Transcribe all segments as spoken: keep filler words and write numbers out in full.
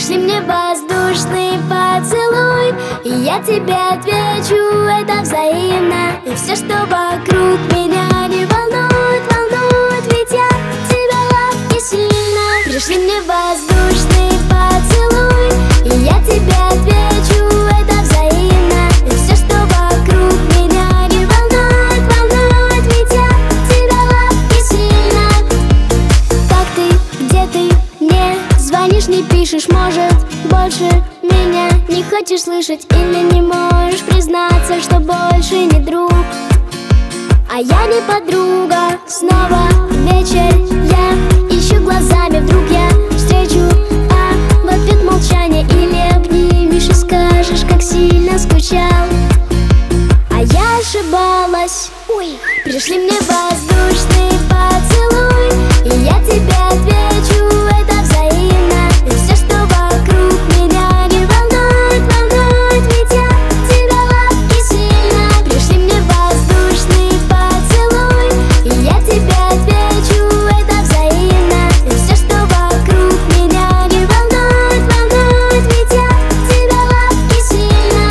Пришли мне воздушный поцелуй, и я тебе отвечу, это взаимно. И все, что вокруг меня не волнует, волнует, ведь я тебя лапки сильно. Пришли мне воздушный поцелуй, и я тебе отвечу, это взаимно. И все, что вокруг меня не волнует, волнует, ведь я тебя лапки сильно. Как ты, где ты, не звонишь, не пишешь, может, больше меня не хочешь слышать, или не можешь признаться, что больше не друг, а я не подруга. Снова вечер, я ищу глазами, вдруг я встречу, а в ответ молчание. Или обнимешь и скажешь, как сильно скучал, а я ошибалась. Ой. Пришли мне воздушный поцелуй, и я тебе отвечу, это взаимно. И все, что вокруг меня не волнует, волнует, ведь я тебя лапки сильно. Пришли мне воздушный поцелуй, и я тебе отвечу, это взаимно. И все, что вокруг меня не волнует, волнует, ведь я тебя лапки сильно.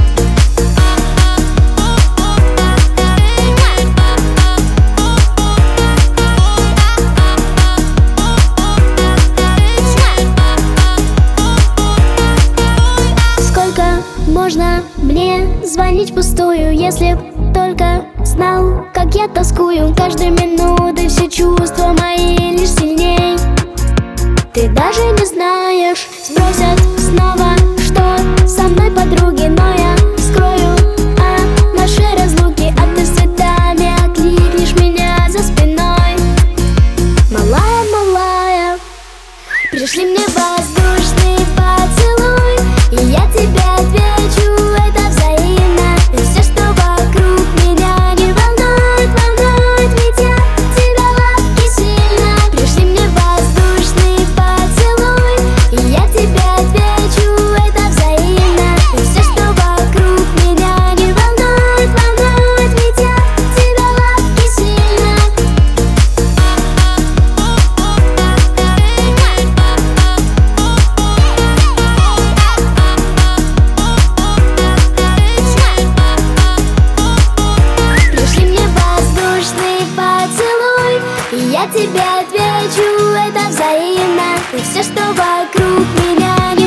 Сколько можно мне звонить впустую, если б только знал, как я тоскую. Каждой минуты все чувства мои лишь сильней. Ты даже не знаешь, спросят снова, что со мной подруги, но я скрою о нашей разлуке, а ты с цветами окликнешь меня за спиной. Малая, малая, пришли мне воздушный поцелуй, и я тебе отвечу, это взаимно. И все, что вокруг меня не волнует, волнует, ведь я тебя лапки сильно. Пришли мне воздушный поцелуй, и я тебе отвечу, это взаимно. И все, что вокруг меня не волнует, волнует, ведь я тебя лапки сильно. Пришли мне воздушный поцелуй, и я тебе отвечу, это взаимно. И все, что вокруг меня